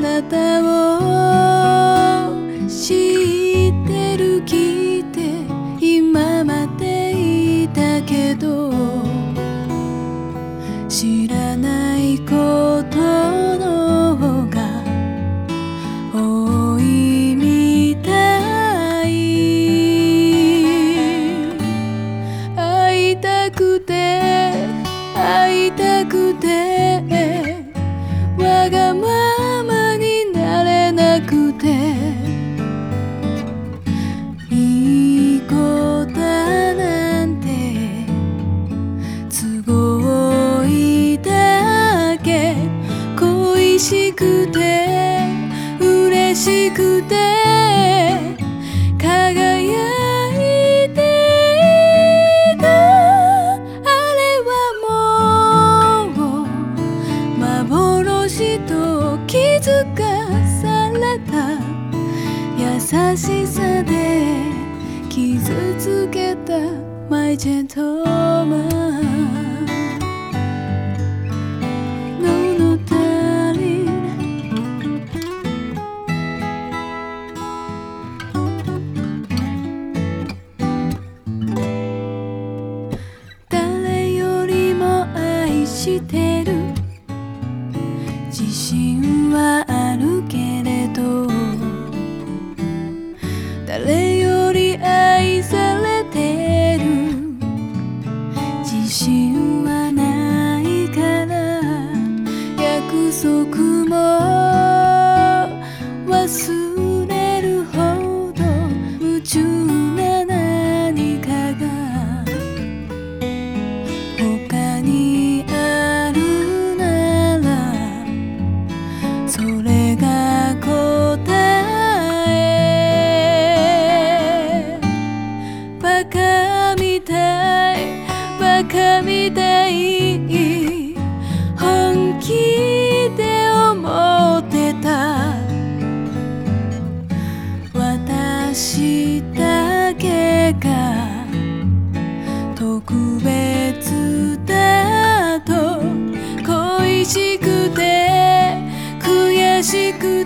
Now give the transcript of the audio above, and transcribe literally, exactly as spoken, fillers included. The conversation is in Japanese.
なたを知ってる聞いて今までいたけど知らないことの方が多いみたい会いたくて会いたくてわがままになれなくていい子だなんて都合いいだけ恋しくて嬉しくて輝いていたあれはもう幻と気づかされた優しさで傷つけた My gentleman No no darling 誰よりも愛してる自信はあるけれど誰より愛されてる自信はないから約束も忘れるほど夢中な何かが他にあるならそれが答えバカみたいバカみたい本気で思ってた私だけが特別だと恋しくて悔しく